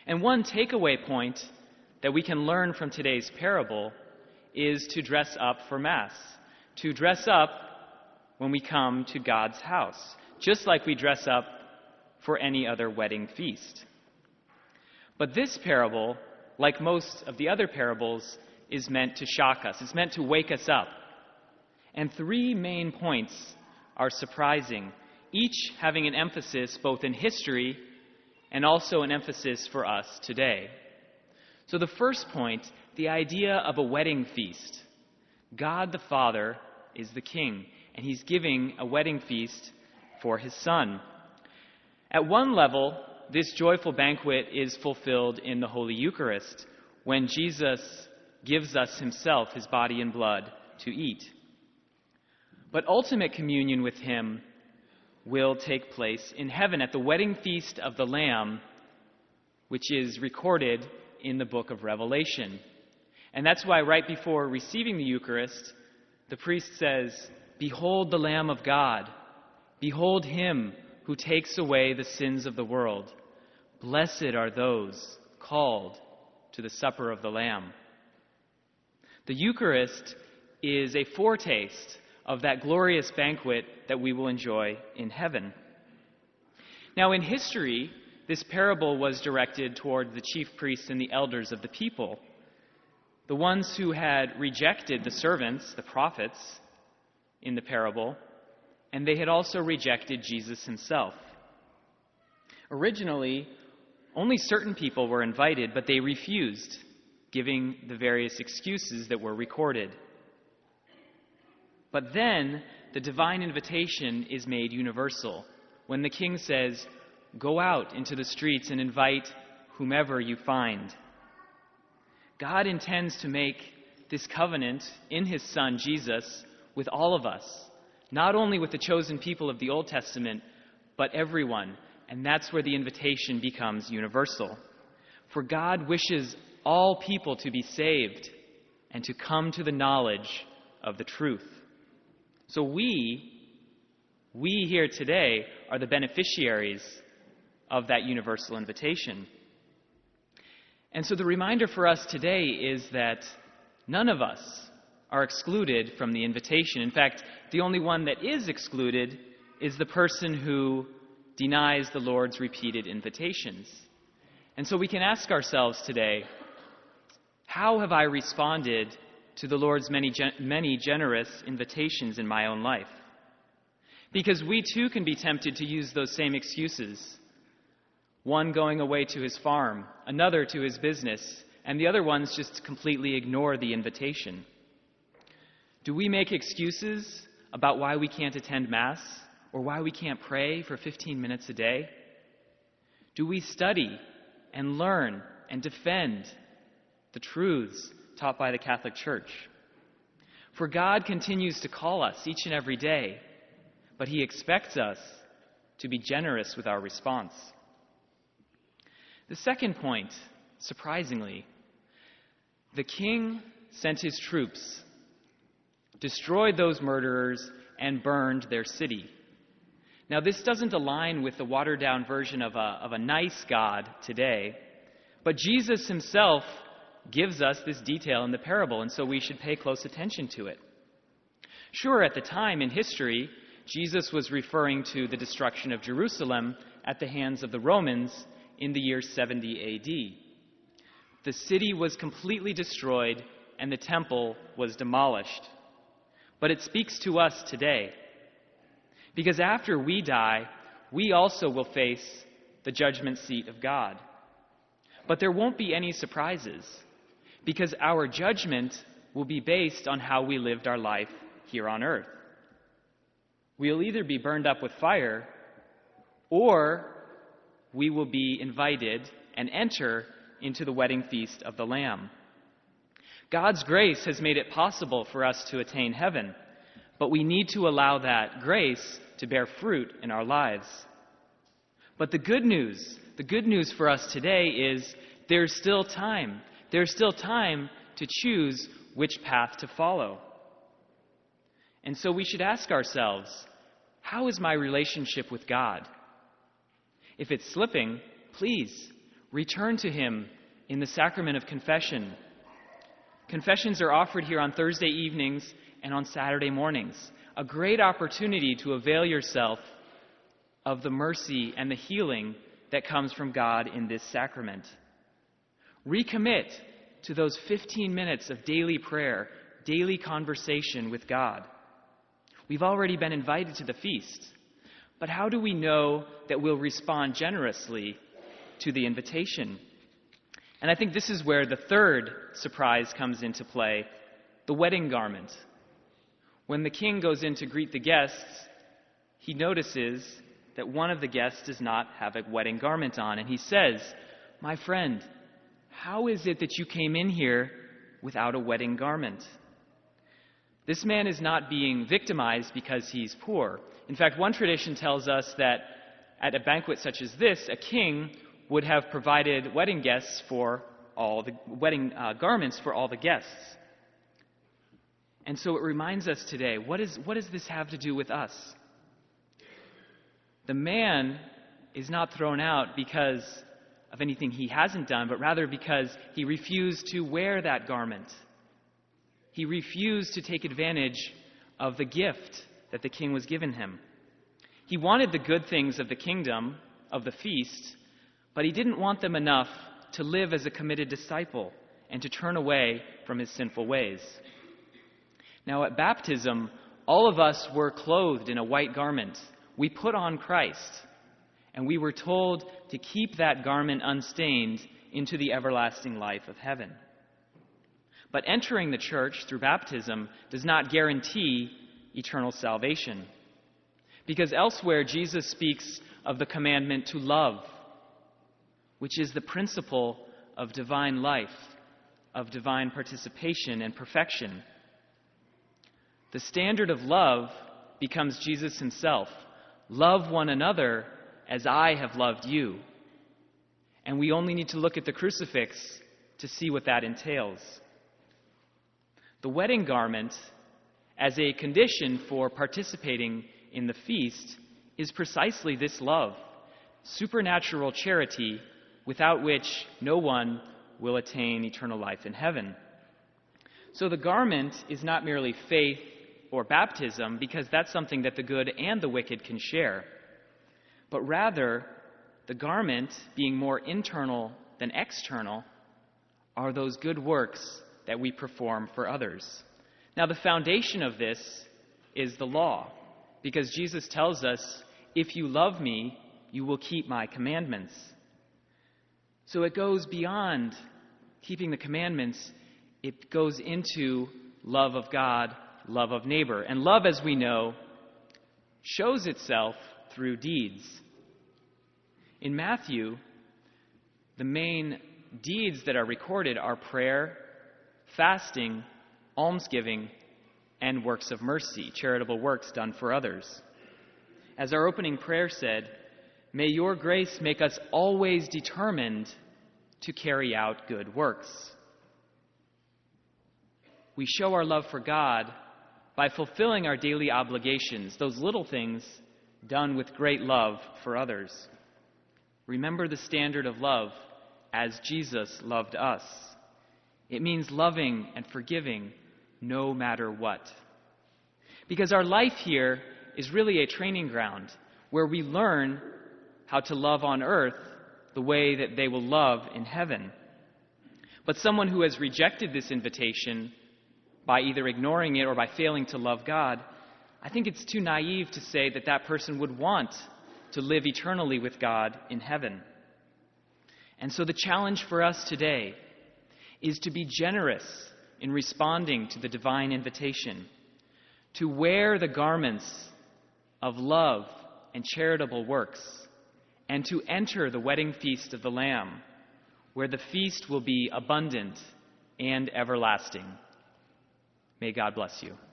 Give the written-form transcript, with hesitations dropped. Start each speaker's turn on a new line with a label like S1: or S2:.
S1: And one takeaway point that we can learn from today's parable is to dress up for Mass, to dress up when we come to God's house, just like we dress up for any other wedding feast. But this parable, like most of the other parables, is meant to shock us. It's meant to wake us up. And three main points are surprising, each having an emphasis both in history and also an emphasis for us today. So the first point, the idea of a wedding feast. God the Father is the King, and he's giving a wedding feast for his Son. At one level, this joyful banquet is fulfilled in the Holy Eucharist, when Jesus gives us himself, his body and blood, to eat. But ultimate communion with him will take place in heaven at the wedding feast of the Lamb, which is recorded in the book of Revelation. And that's why right before receiving the Eucharist, the priest says, "Behold the Lamb of God. Behold him who takes away the sins of the world. Blessed are those called to the supper of the Lamb." The Eucharist is a foretaste of that glorious banquet that we will enjoy in heaven. Now, in history, this parable was directed toward the chief priests and the elders of the people, the ones who had rejected the servants, the prophets, in the parable, and they had also rejected Jesus himself. Originally, only certain people were invited, but they refused, giving the various excuses that were recorded. But then the divine invitation is made universal when the King says, "Go out into the streets and invite whomever you find." God intends to make this covenant in his Son, Jesus, with all of us, not only with the chosen people of the Old Testament, but everyone. And that's where the invitation becomes universal. For God wishes all people to be saved and to come to the knowledge of the truth. So we here today are the beneficiaries of that universal invitation. And so the reminder for us today is that none of us are excluded from the invitation. In fact, the only one that is excluded is the person who denies the Lord's repeated invitations. And so we can ask ourselves today, how have I responded to the Lord's many generous invitations in my own life? Because we too can be tempted to use those same excuses. One going away to his farm, another to his business, and the other ones just completely ignore the invitation. Do we make excuses about why we can't attend Mass or why we can't pray for 15 minutes a day? Do we study and learn and defend the truths taught by the Catholic Church? For God continues to call us each and every day, but he expects us to be generous with our response. The second point, surprisingly, the King sent his troops, destroyed those murderers, and burned their city. Now, this doesn't align with the watered-down version of a nice God today, but Jesus himself gives us this detail in the parable, and so we should pay close attention to it. Sure, at the time in history, Jesus was referring to the destruction of Jerusalem at the hands of the Romans in the year 70 A.D. The city was completely destroyed and the temple was demolished. But it speaks to us today, because after we die, we also will face the judgment seat of God. But there won't be any surprises, because our judgment will be based on how we lived our life here on earth. We'll either be burned up with fire, or we will be invited and enter into the wedding feast of the Lamb. God's grace has made it possible for us to attain heaven, but we need to allow that grace to bear fruit in our lives. But the good news for us today is there's still time. There's still time to choose which path to follow. And so we should ask ourselves, how is my relationship with God? If it's slipping, please Return to him in the sacrament of confession. Confessions are offered here on Thursday evenings and on Saturday mornings. A great opportunity to avail yourself of the mercy and the healing that comes from God in this sacrament. Recommit to those 15 minutes of daily prayer, daily conversation with God. We've already been invited to the feast, but how do we know that we'll respond generously to the invitation? And I think this is where the third surprise comes into play, the wedding garment. When the king goes in to greet the guests, he notices that one of the guests does not have a wedding garment on, and he says, "My friend, how is it that you came in here without a wedding garment?" This man is not being victimized because he's poor. In fact, one tradition tells us that at a banquet such as this, a king would have provided wedding guests for all the wedding garments for all the guests. And so it reminds us today, what does this have to do with us? The man is not thrown out because of anything he hasn't done, but rather because he refused to wear that garment. He refused to take advantage of the gift that the king was given him. He wanted the good things of the kingdom, of the feast, but he didn't want them enough to live as a committed disciple and to turn away from his sinful ways. Now, at baptism, all of us were clothed in a white garment. We put on Christ, and we were told to keep that garment unstained into the everlasting life of heaven. But entering the church through baptism does not guarantee eternal salvation, because elsewhere Jesus speaks of the commandment to love, which is the principle of divine life, of divine participation and perfection. The standard of love becomes Jesus himself. Love one another as I have loved you. And we only need to look at the crucifix to see what that entails. The wedding garment, as a condition for participating in the feast, is precisely this love, supernatural charity without which no one will attain eternal life in heaven. So the garment is not merely faith or baptism, because that's something that the good and the wicked can share. But rather, the garment, being more internal than external, are those good works that we perform for others. Now, the foundation of this is the law, because Jesus tells us, "If you love me, you will keep my commandments." So it goes beyond keeping the commandments. It goes into love of God, love of neighbor. And love, as we know, shows itself through deeds. In Matthew, the main deeds that are recorded are prayer, fasting, almsgiving, and works of mercy, charitable works done for others. As our opening prayer said, may your grace make us always determined to carry out good works. We show our love for God by fulfilling our daily obligations, those little things done with great love for others. Remember the standard of love as Jesus loved us. It means loving and forgiving no matter what. Because our life here is really a training ground where we learn how to love on earth the way that they will love in heaven. But someone who has rejected this invitation by either ignoring it or by failing to love God, I think it's too naive to say that that person would want to live eternally with God in heaven. And so the challenge for us today is to be generous in responding to the divine invitation, to wear the garments of love and charitable works, and to enter the wedding feast of the Lamb, where the feast will be abundant and everlasting. May God bless you.